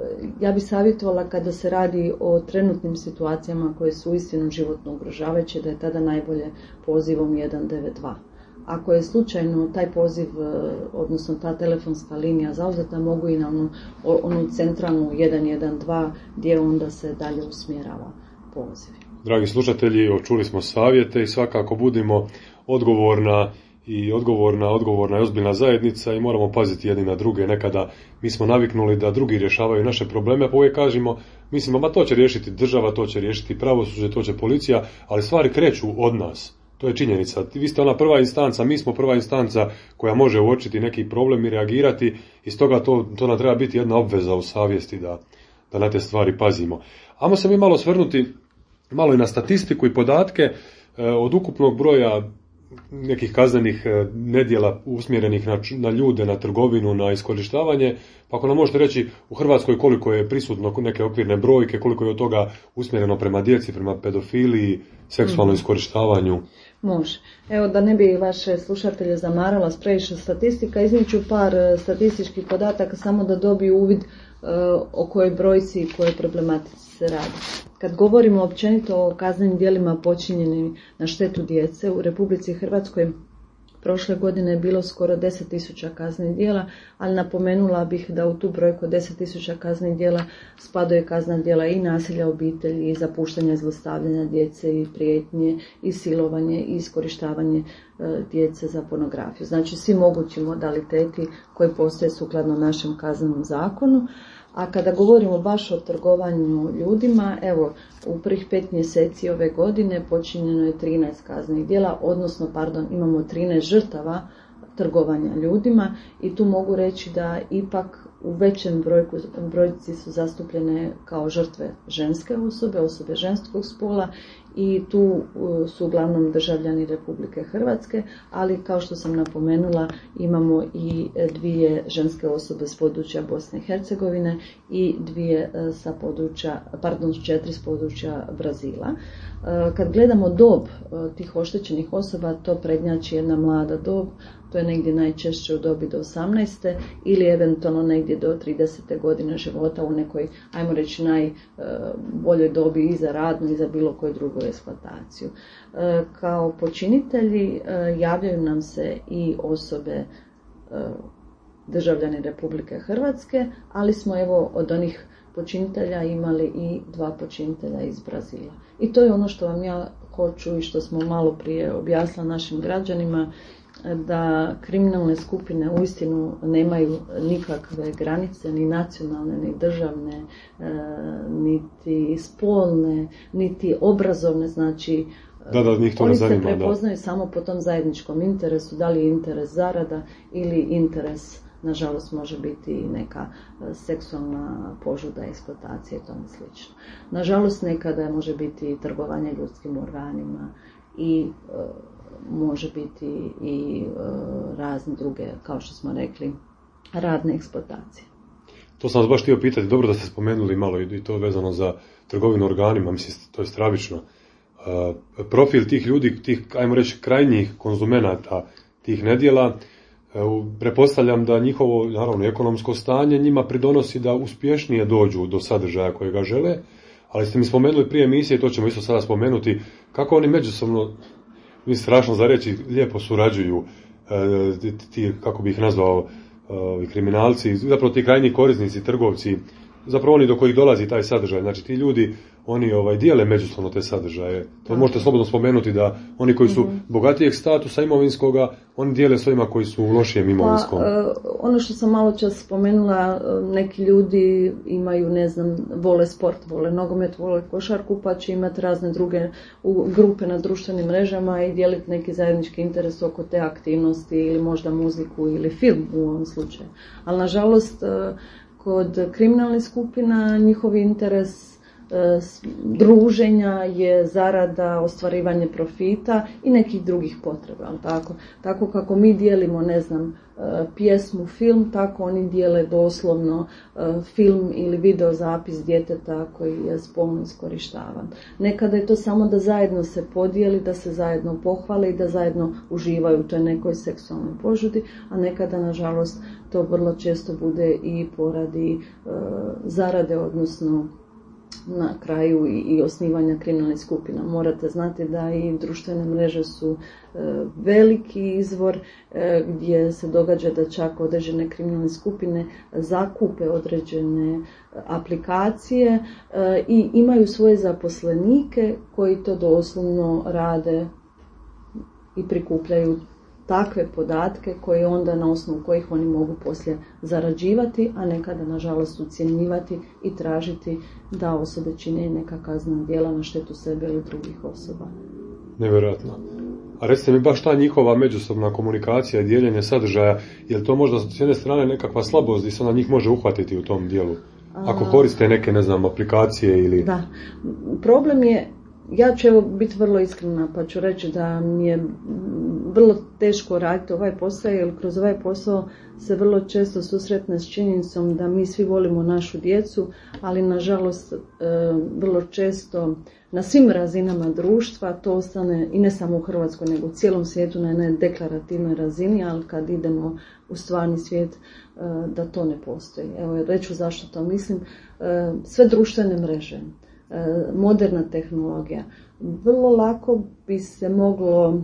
ja bih savjetovala kada se radi o trenutnim situacijama koje su uistinu životno ugrožavajuće, da je tada najbolje pozivom jedan devet dva. Ako je slučajno taj poziv, odnosno ta telefonska linija zauzeta, mogu i na onu, onu centralnu jedan jedan dva gdje onda se dalje usmjerava poziv. Dragi slušatelji, čuli smo savjete i svakako budimo odgovorna i odgovorna, odgovorna i ozbiljna zajednica i moramo paziti jedni na druge. Nekada mi smo naviknuli da drugi rješavaju naše probleme, pa uvijek kažemo, mislimo, ma to će riješiti država, to će riješiti pravosuđe, to će policija, ali stvari kreću od nas. To je činjenica. Vi ste ona prva instanca, mi smo prva instanca koja može uočiti neki problem i reagirati i stoga to, to nam treba biti jedna obveza u savjesti da, da na te stvari pazimo. Ajmo se mi malo svrnuti malo i na statistiku i podatke e, od ukupnog broja nekih kaznenih nedjela usmjerenih na, na ljude, na trgovinu, na iskorištavanje. Pa ako nam možete reći u Hrvatskoj koliko je prisutno neke okvirne brojke, koliko je od toga usmjereno prema djeci, prema pedofiliji, seksualnom iskorištavanju? Može. Evo, da ne bi vaše slušatelje zamarala s previše statistika, iznijet ću par statističkih podataka samo da dobiju uvid uh, o kojoj brojci i kojoj problematici se radi. Kad govorimo općenito o kaznenim djelima počinjenim na štetu djece, u Republici Hrvatskoj prošle godine je bilo skoro deset tisuća kaznenih djela, ali napomenula bih da u tu brojku deset tisuća kaznenih djela spadaju kaznena djela i nasilja obitelji, i zapuštanja i zlostavljanja djece, i prijetnje, i silovanje, i iskorištavanje e, djece za pornografiju. Znači svi mogući modaliteti koji postoje sukladno našem kaznenom zakonu. A kada govorimo baš o trgovanju ljudima, evo, u prvih pet mjeseci ove godine počinjeno je trinaest kaznenih djela, odnosno, pardon, imamo trinaest žrtava trgovanja ljudima i tu mogu reći da ipak u većem brojku, brojci su zastupljene kao žrtve ženske osobe, osobe ženskog spola i tu su uglavnom državljani Republike Hrvatske, ali kao što sam napomenula imamo i dvije ženske osobe s područja Bosne i Hercegovine i dvije sa područja, pardon, četiri s područja Brazila. Kad gledamo dob tih oštećenih osoba, to prednjači jedna mlada dob, to je negdje najčešće u dobi do osamnaeste ili eventualno negdje do tridesete godine života u nekoj, ajmo reći, najboljoj dobi i za radnu i za bilo koju drugu eksploataciju. Kao počinitelji javljaju nam se i osobe državljani Republike Hrvatske, ali smo evo od onih počinitelja imali i dva počinitelja iz Brazila. I to je ono što vam ja hoću i što smo malo prije objasnila našim građanima, da kriminalne skupine uistinu nemaju nikakve granice, ni nacionalne, ni državne, niti spolne, niti obrazovne, znači da, da, njih to oni ne se zanima, prepoznaju da. samo po tom zajedničkom interesu, da li je interes zarada ili interes, nažalost, može biti i neka seksualna požuda, eksploatacija i tome slično. Nažalost, nekada može biti i trgovanje ljudskim organima i e, može biti i e, razne druge, kao što smo rekli, radne eksploatacije. To sam vas baš htio pitati, dobro da ste spomenuli malo i to vezano za trgovinu organima, mislim, to je stravično. Uh, profil tih ljudi, tih, ajmo reći, krajnjih konzumenata tih nedjela, uh, prepostavljam da njihovo, naravno, ekonomsko stanje njima pridonosi da uspješnije dođu do sadržaja kojega žele, ali ste mi spomenuli prije emisije, to ćemo isto sada spomenuti, kako oni međusobno, mi strašno za reći, lijepo surađuju, uh, ti, kako bih ih nazvao, uh, kriminalci, zapravo ti krajnji korisnici, trgovci, zapravo oni do kojih dolazi taj sadržaj, znači ti ljudi, oni ovaj dijele međusobno te sadržaje. To možete slobodno spomenuti da oni koji su mm-hmm. bogatijeg statusa imovinskoga, oni dijele s ovima koji su u lošijem imovinskom. Pa, ono što sam malo čas spomenula, neki ljudi imaju, ne znam, vole sport, vole nogomet, vole košarku, pa će imati razne druge grupe na društvenim mrežama i dijeliti neki zajednički interes oko te aktivnosti ili možda muziku ili film u ovom slučaju. Ali nažalost, kod kriminalnih skupina njihov interes druženja je zarada, ostvarivanje profita i nekih drugih potreba. Tako, tako kako mi dijelimo, ne znam, pjesmu, film, tako oni dijele doslovno film ili video zapis djeteta koji je spolno iskorištavan. Nekada je to samo da zajedno se podijeli, da se zajedno pohvale i da zajedno uživaju u toj nekoj seksualnoj požudi, a nekada, nažalost, to vrlo često bude i poradi zarade, odnosno na kraju i, i osnivanja kriminalnih skupina. Morate znati da i društvene mreže su e, veliki izvor e, gdje se događa da čak određene kriminalne skupine zakupe određene aplikacije e, i imaju svoje zaposlenike koji to doslovno rade i prikupljaju takve podatke koje onda na osnovu kojih oni mogu poslije zarađivati, a nekada nažalost ucjenjivati i tražiti da osobe čine neka kaznena djela na štetu sebe ili drugih osoba. Nevjerojatno. A recite mi baš ta njihova međusobna komunikacija i dijeljenje sadržaja, je li to možda s jedne strane nekakva slabost i se na njih može uhvatiti u tom dijelu? Ako koriste neke, ne znam, aplikacije ili... Da. Problem je, ja ću evo biti vrlo iskrena pa ću reći da mi je vrlo teško raditi ovaj posao, jer kroz ovaj posao se vrlo često susretne s činjenicom da mi svi volimo našu djecu, ali nažalost vrlo često na svim razinama društva to ostane, i ne samo u Hrvatskoj nego u cijelom svijetu, na jednoj deklarativnoj razini, ali kad idemo u stvarni svijet da to ne postoji. Evo, reću zašto to mislim. Sve društvene mreže, moderna tehnologija, vrlo lako bi se moglo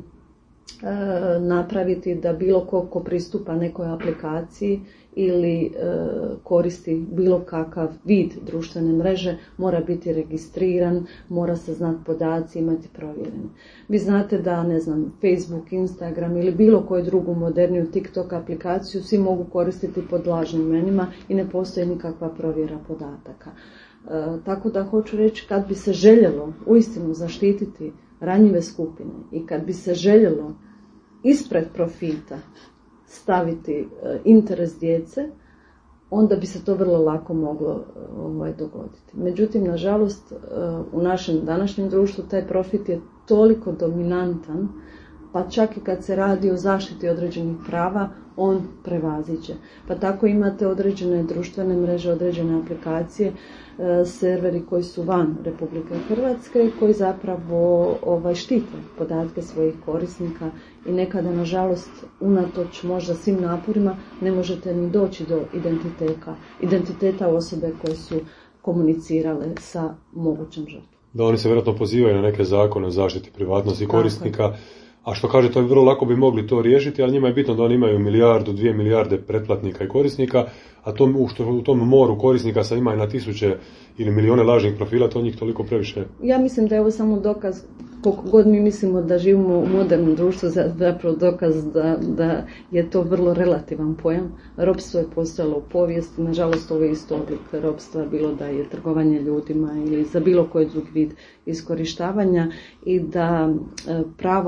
e, napraviti da bilo ko, ko pristupa nekoj aplikaciji ili e, koristi bilo kakav vid društvene mreže mora biti registriran, mora se znati podaci, imati provjerene. Vi znate da, ne znam, Facebook, Instagram ili bilo koju drugu moderniju TikTok aplikaciju svi mogu koristiti pod lažnim imenima i ne postoji nikakva provjera podataka. E, tako da hoću reći, kad bi se željelo uistinu zaštititi ranjive skupine i kad bi se željelo ispred profita staviti e, interes djece, onda bi se to vrlo lako moglo ovaj, dogoditi. Međutim, nažalost, e, u našem današnjem društvu taj profit je toliko dominantan, pa čak i kad se radi o zaštiti određenih prava, on prevaziđe. Pa tako imate određene društvene mreže, određene aplikacije, e, serveri koji su van Republike Hrvatske, koji zapravo ovaj, štite podatke svojih korisnika i nekada, nažalost, unatoč možda svim naporima, ne možete ni doći do identiteta, identiteta osobe koje su komunicirale sa mogućom žrtvom. Da, oni se vjerojatno pozivaju na neke zakone o zaštiti privatnosti korisnika. A što kažete, vrlo lako bi mogli to riješiti, ali njima je bitno da oni imaju milijardu, dvije milijarde pretplatnika i korisnika, a to, što u tom moru korisnika sa ima i na tisuće ili milijone lažnih profila, to njih toliko previše. Ja mislim da je ovo samo dokaz, koliko god mi mislimo da živimo u modernom društvu, zapravo dokaz da, da je to vrlo relativan pojam. Ropstvo je postojalo u povijesti, nažalost ovo je isto oblik ropstva, bilo da je trgovanje ljudima ili za bilo koji drugi vid iskorištavanja, i da pravo na život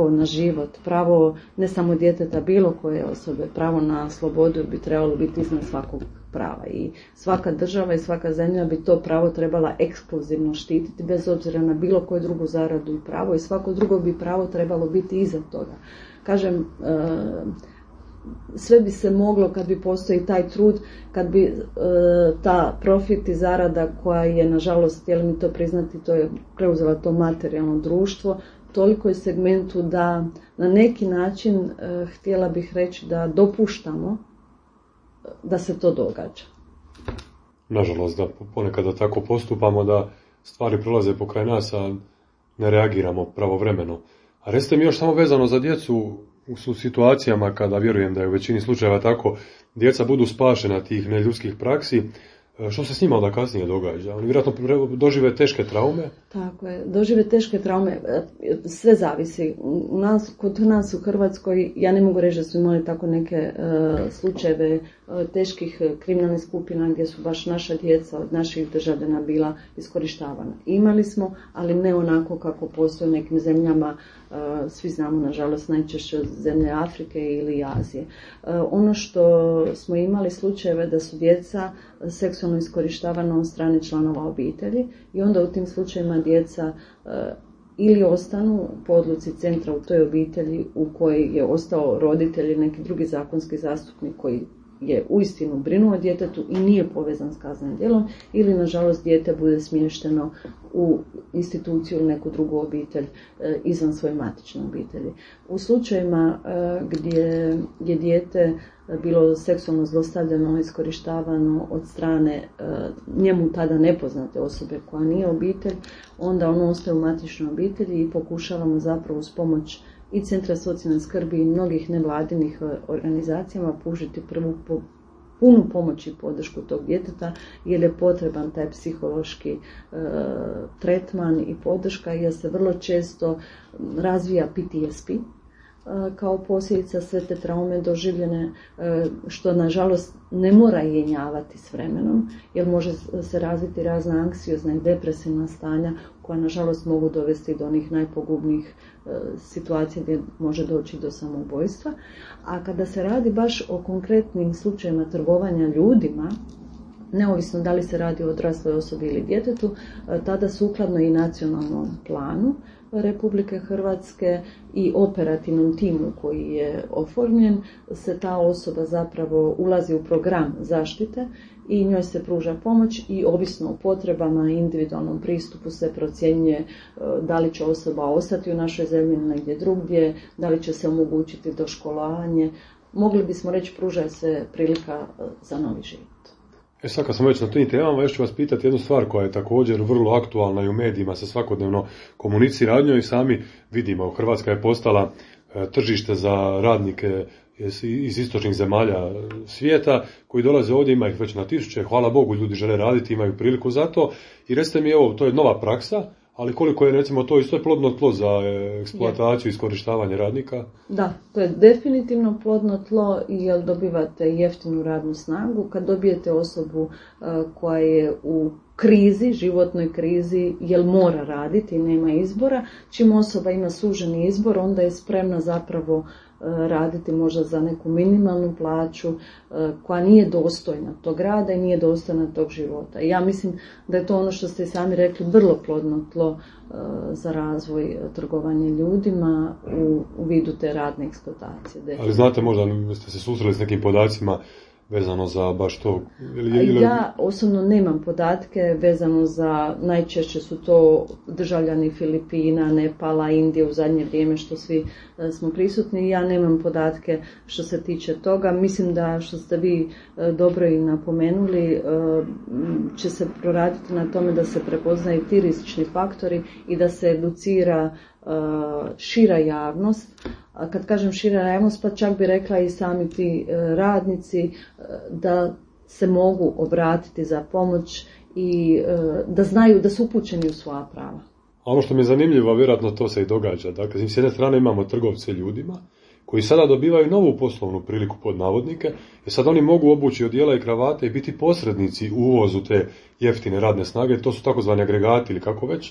život, pravo ne samo djeteta, bilo koje osobe, pravo na slobodu bi trebalo biti iznad svakog prava i svaka država i svaka zemlja bi to pravo trebala ekskluzivno štititi bez obzira na bilo koju drugu zaradu i pravo i svako drugo bi pravo trebalo biti iza toga. Kažem, sve bi se moglo kad bi postoji taj trud, kad bi ta profit i zarada koja je, nažalost, htjeli mi to priznati, to je preuzela to materijalno društvo, toliko je segmentu da na neki način htjela bih reći da dopuštamo da se to događa. Nažalost, da ponekad da tako postupamo, da stvari prolaze pokraj nas, a ne reagiramo pravovremeno. A recite mi još samo vezano za djecu, u situacijama kada, vjerujem da je u većini slučajeva tako, djeca budu spašena tih neljudskih praksi, što se s njima onda kasnije događa? Oni vjerojatno dožive teške traume? Tako je, dožive teške traume, sve zavisi. U nas, kod nas u Hrvatskoj, ja ne mogu reći da su imali tako neke uh, slučajeve uh, teških kriminalnih skupina gdje su baš naša djeca od naših državljana bila iskorištavana. Imali smo, ali ne onako kako postoje u nekim zemljama, uh, svi znamo, nažalost, najčešće zemlje Afrike ili Azije. Uh, ono što smo imali slučajeve da su djeca seksualno iskorištavana od strane članova obitelji i onda u tim slučajevima djeca uh, ili ostanu po odluci centra u toj obitelji u kojoj je ostao roditelj ili neki drugi zakonski zastupnik koji je uistinu brinuo o djetetu i nije povezan s kaznenim djelom, ili nažalost dijete bude smješteno u instituciju ili neku drugu obitelj e, izvan svoje matične obitelji. U slučajevima e, gdje je dijete bilo seksualno zlostavljano, iskorištavano od strane e, njemu tada nepoznate osobe koja nije obitelj, onda ono ostaje u matičnoj obitelji i pokušavamo zapravo uz pomoć i Centra socijalne skrbi i mnogih nevladinih organizacijama pružiti prvu po, punu pomoć i podršku tog djeteta, jer je potreban taj psihološki e, tretman i podrška, jer se vrlo često razvija P T S P e, kao posljedica sve te traume doživljene, e, što nažalost ne mora jenjavati s vremenom, jer može se razviti razna anksiozna i depresivna stanja koja nažalost mogu dovesti do onih najpogubnijih e, situacija gdje može doći do samoubojstva. A kada se radi baš o konkretnim slučajevima trgovanja ljudima, neovisno da li se radi o odrasloj osobi ili djetetu, e, tada sukladno i nacionalnom planu Republike Hrvatske i operativnom timu koji je oformljen, se ta osoba zapravo ulazi u program zaštite i njoj se pruža pomoć i ovisno o potrebama i individualnom pristupu se procjenjuje da li će osoba ostati u našoj zemlji ili negdje drugdje, da li će se omogućiti doškolovanje. Mogli bismo reći pruža se prilika za novi život. E sad kad smo već na tim temama, još ću vas pitati jednu stvar koja je također vrlo aktualna i u medijima se svakodnevno komunicira o njoj i sami vidimo. Hrvatska je postala tržište za radnike iz istočnih zemalja svijeta koji dolaze ovdje, ima ih već na tisuće, hvala Bogu, ljudi žele raditi, imaju priliku za to. I recite mi, evo, to je nova praksa, ali koliko je, recimo, to isto je plodno tlo za eksploataciju i iskorištavanje radnika? Da, to je definitivno plodno tlo jer dobivate jeftinu radnu snagu. Kad dobijete osobu uh, koja je u krizi, životnoj krizi, jer mora raditi i nema izbora, čim osoba ima suženi izbor, onda je spremna zapravo uh, raditi možda za neku minimalnu plaću uh, koja nije dostojna tog rada i nije dostojna tog života. I ja mislim da je to ono što ste i sami rekli, vrlo plodno tlo uh, za razvoj trgovanja ljudima u, u vidu te radne eksploatacije. Ali znate, možda ste se susreli s nekim podacima vezano za baš to? Ili, ili... Ja osobno nemam podatke vezano za, najčešće su to državljani Filipina, Nepala, Indije u zadnje vrijeme što svi uh, smo prisutni. Ja nemam podatke što se tiče toga. Mislim da što ste vi uh, dobro i napomenuli, uh, će se proraditi na tome da se prepoznaju ti rizični faktori i da se educira uh, šira javnost. A kad kažem šira javnost, pa čak bi rekla i sami ti radnici da se mogu obratiti za pomoć i da znaju da su upućeni u svoja prava. A ono što mi je zanimljivo, vjerojatno to se i događa. Dakle, s jedne strane imamo trgovce ljudima koji sada dobivaju novu poslovnu priliku pod navodnike, jer sad oni mogu obući odijela i kravate i biti posrednici u uvozu te jeftine radne snage, to su takozvani agregati ili kako već.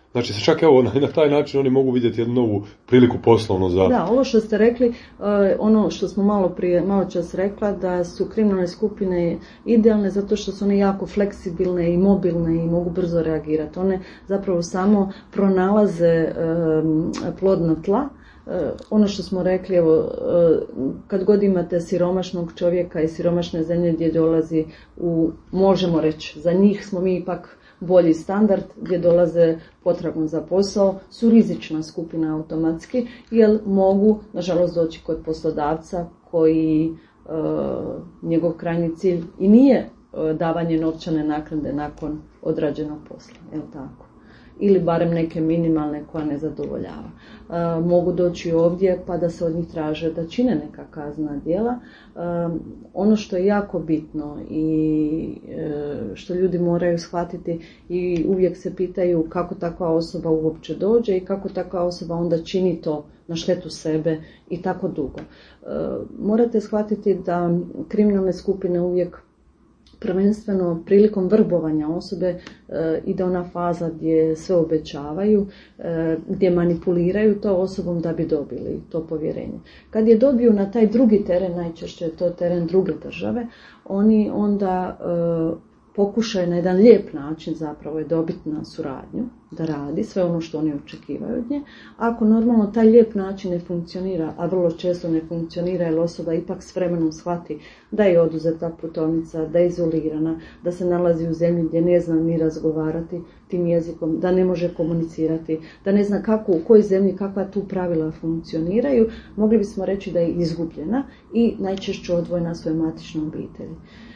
Znači, čak evo, na, na taj način oni mogu vidjeti jednu novu priliku poslovno za... Da, ovo što ste rekli, uh, ono što smo malo prije, malo čas rekla, da su kriminalne skupine idealne zato što su one jako fleksibilne i mobilne i mogu brzo reagirati. One zapravo samo pronalaze um, plodna tla. Uh, ono što smo rekli, evo, uh, kad god imate siromašnog čovjeka i siromašne zemlje gdje dolazi u, možemo reći, za njih smo mi ipak bolji standard, gdje dolaze potragom za posao, su rizična skupina automatski, jer mogu, nažalost, doći kod poslodavca koji e, njegov krajnji cilj i nije e, davanje novčane naknade nakon odrađenog posla, je li tako? Ili barem neke minimalne koja ne zadovoljava. E, mogu doći ovdje pa da se od njih traže da čine neka kaznena djela. E, ono što je jako bitno i e, što ljudi moraju shvatiti i uvijek se pitaju kako takva osoba uopće dođe i kako takva osoba onda čini to na štetu sebe i tako dugo. E, morate shvatiti da kriminalne skupine uvijek prvenstveno prilikom vrbovanja osobe e, ide ona faza gdje sve obećavaju, e, gdje manipuliraju to osobom da bi dobili to povjerenje. Kad je dobiju na taj drugi teren, najčešće je to teren druge države, oni onda e, pokušaju na jedan lijep način zapravo je dobiti na suradnju, da radi sve ono što oni očekivaju od nje. Ako normalno taj lijep način ne funkcionira, a vrlo često ne funkcionira jer osoba ipak s vremenom shvati da je oduzeta putovnica, da je izolirana, da se nalazi u zemlji gdje ne zna ni razgovarati tim jezikom, da ne može komunicirati, da ne zna kako, u kojoj zemlji, kakva tu pravila funkcioniraju, mogli bismo reći da je izgubljena i najčešće odvojena svoje matične obitelji.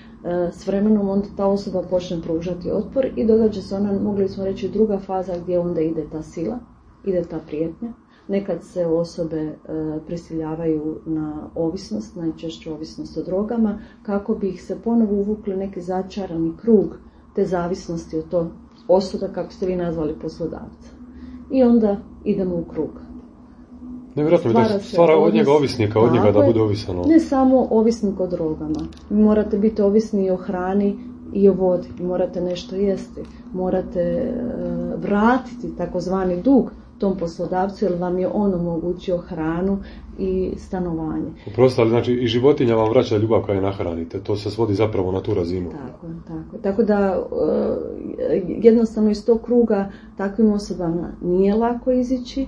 S vremenom onda ta osoba počne pružati otpor i događa se ona, mogli smo reći, druga faza gdje onda ide ta sila, ide ta prijetnja. Nekad se osobe e, prisiljavaju na ovisnost, najčešće ovisnost o drogama, kako bi ih se ponovo uvukli neki začarani krug te zavisnosti od to osoba, kako ste vi nazvali, poslodavca. I onda idemo u krug. Nevjerojatno mi da stvara od njega ovisnika, od njega da bude ovisan. Ne samo ovisnik o drogama. Vi morate biti ovisni i o hrani i o vodi. Morate nešto jesti. Morate uh, vratiti takozvani dug tom poslodavcu jer vam je on omogućio hranu i stanovanje. Uprosto, ali znači i životinja vam vraća ljubav kada je nahranite. To se svodi zapravo na tu razinu. Tako, tako. Tako da uh, jednostavno iz tog kruga takvim osobama nije lako izići.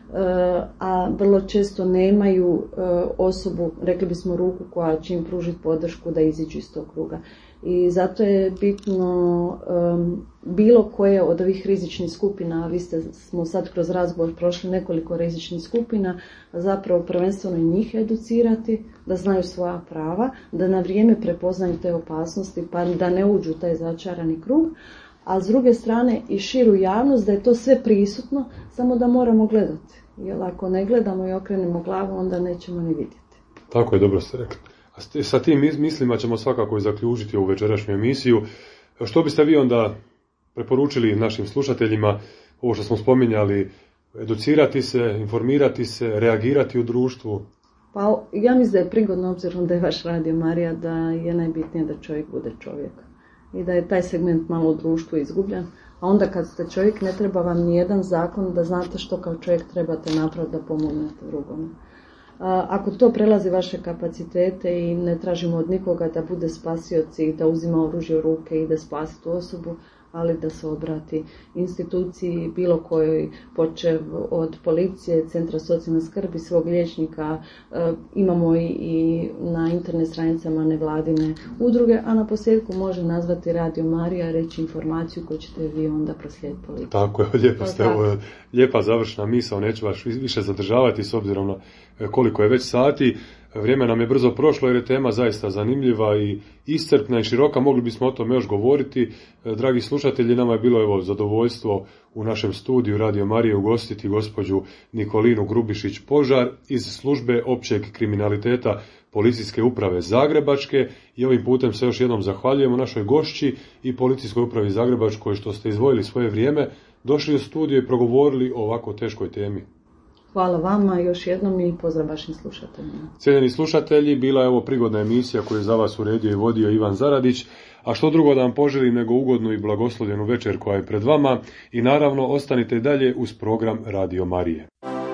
A vrlo često nemaju osobu, rekli bismo ruku koja će im pružiti podršku da iziđu iz tog kruga. I zato je bitno um, bilo koje od ovih rizičnih skupina, a vi ste, smo sad kroz razgovor prošli nekoliko rizičnih skupina, zapravo prvenstveno i njih educirati, da znaju svoja prava, da na vrijeme prepoznaju te opasnosti, pa da ne uđu u taj začarani krug, a s druge strane i širu javnost da je to sve prisutno, samo da moramo gledati. Jer ako ne gledamo i okrenemo glavu, onda nećemo ni vidjeti. Tako je, dobro ste rekli. A sa tim mislima ćemo svakako i zaključiti ovu večerašnju emisiju. Što biste vi onda preporučili našim slušateljima, ovo što smo spominjali, educirati se, informirati se, reagirati u društvu? Pa ja mislim da je prigodno, obzirom da je vaš Radio Marija, da je najbitnije da čovjek bude čovjek. I da je taj segment malo u društvu izgubljen. A onda kad ste čovjek, ne treba vam nijedan zakon da znate što kao čovjek trebate napraviti da pomognete drugome. Ako to prelazi vaše kapacitete i ne tražimo od nikoga da bude spasioc i da uzima oružje u ruke i da spasi tu osobu, ali da se obrati instituciji bilo kojoj, počev od policije, centra socijalne skrbi, svog liječnika, e, imamo i, i na internet stranicama nevladine udruge, a na posljedku može nazvati Radio Marija, reći informaciju koju ćete vi onda proslijediti policiji. Tako je, lijepo ste, ovo je lijepa završna misao, neću vas više zadržavati s obzirom na koliko je već sati. Vrijeme nam je brzo prošlo jer je tema zaista zanimljiva i iscrpna i široka, mogli bismo o tome još govoriti. Dragi slušatelji, nama je bilo evo zadovoljstvo u našem studiju Radio Marije ugostiti gospođu Nikolinu Grubišić-Požar iz službe općeg kriminaliteta Policijske uprave Zagrebačke i ovim putem se još jednom zahvaljujemo našoj gošći i Policijskoj upravi Zagrebačkoj što ste izdvojili svoje vrijeme, došli u studio i progovorili o ovako teškoj temi. Hvala vama još jednom i pozdrav vašim slušateljima. Cijenjeni slušatelji, bila je ovo prigodna emisija koju je za vas uredio i vodio Ivan Zaradić, A što drugo da vam poželim nego ugodnu i blagoslovljenu večer koja je pred vama i naravno ostanite dalje uz program Radio Marije.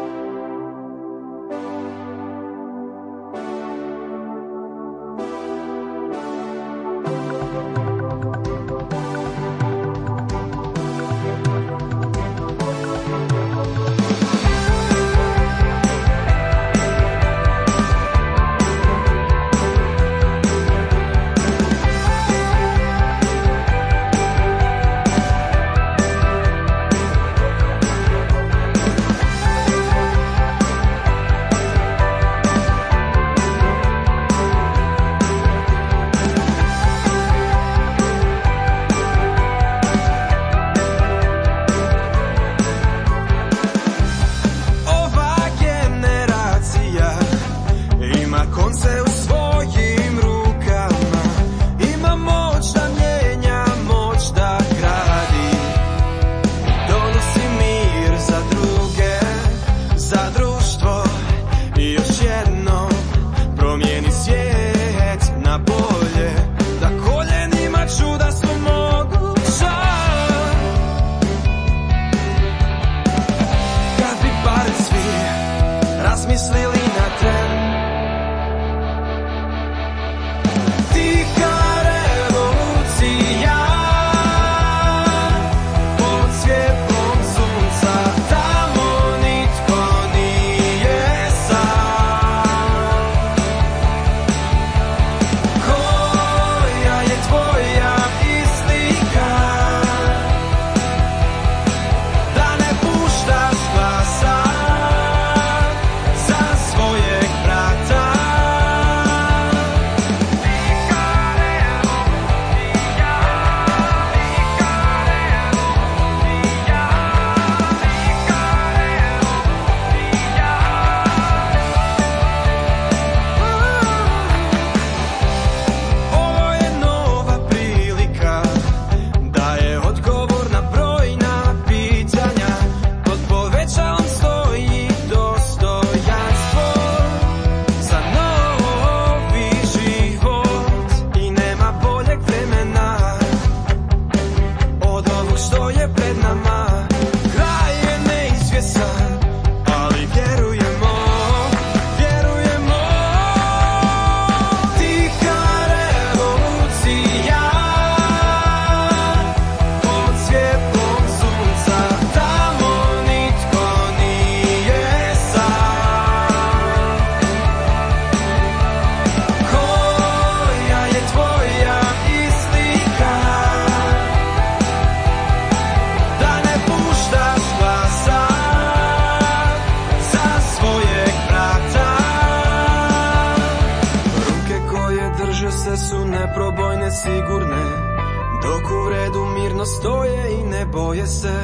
sigurne, dok u redu mirno stoje i ne boje se.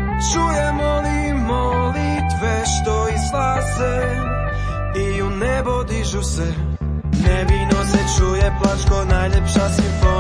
Čujemo li molitve što izlaze i u nebo dižu se. Nebino se čuje plač ko najljepša simfonija.